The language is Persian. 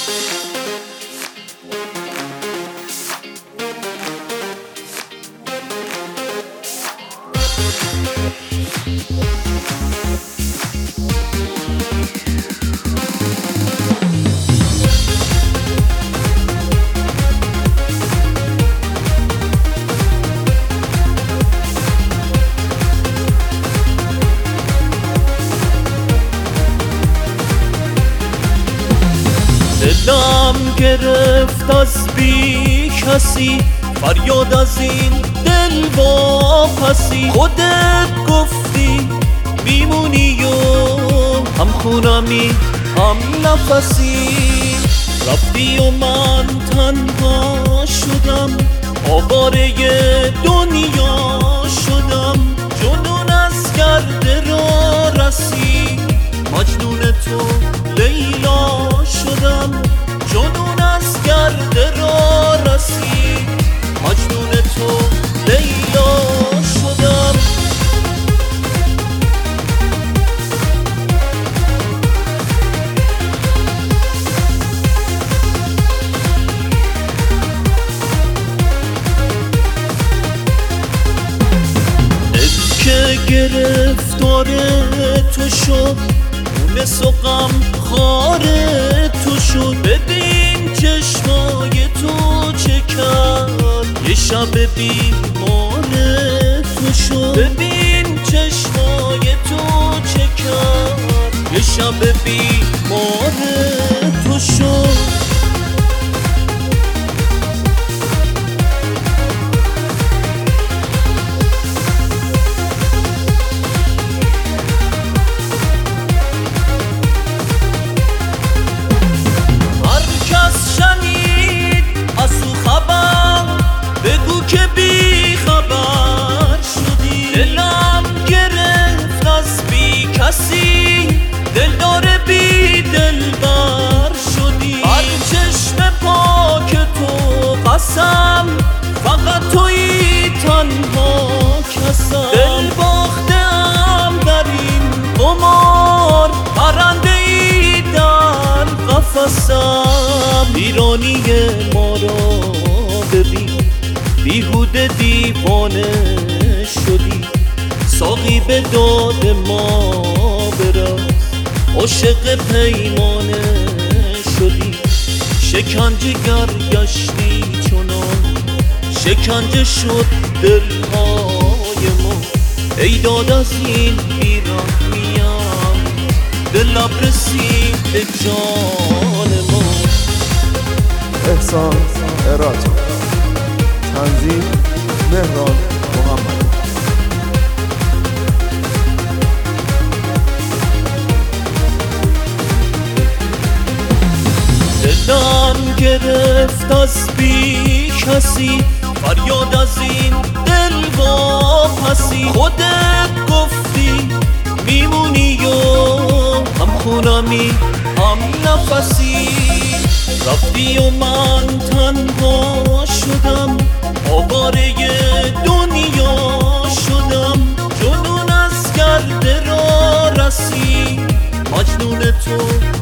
دلم گرفت از بی کسی، فریاد از این دل واپسی. خودت گفتی میمونی و هم خونمی هم نفسی. رفتی و من تنها شدم، آواره دنیا شدم. جنون از گرد را رسی، مجنون تو لیلا شدم. جنون از گرد را رسی، مجنون تو لیلا شدم. دل که گرفتار تو شد، مونس و غم خار تو شد. ببین چشمای تو چه کرد، یه شب بیمار تو شد. ببین چشمای تو چه کرد، یه شب بیمار تو شد. دلدار بی دلبر شدی. هر چشم پاک تو قسم، فقط تویی تنها کسم. دل باختم در این قمار، پرنده ای در قفسم. ایرانی ما را ببین، بیهوده دیوانه شدی. ساقی به داد ما برس، عاشق پیمانه شدی. شکنجه گر گشتی چنان، شکنجه شد دلهای ما. ای داد از این بیرحمیم، به لب رسید به جان ما. احسان اراتا، تنظیم مهران محمد. دلم گرفت از بی کسی، فریاد از این دل واپسی. خودت گفتی میمونی و هم خونمی هم نفسی. رفتی و من تنها شدم، آواره دنیا شدم. جنون از گرد را رسی، مجنون تو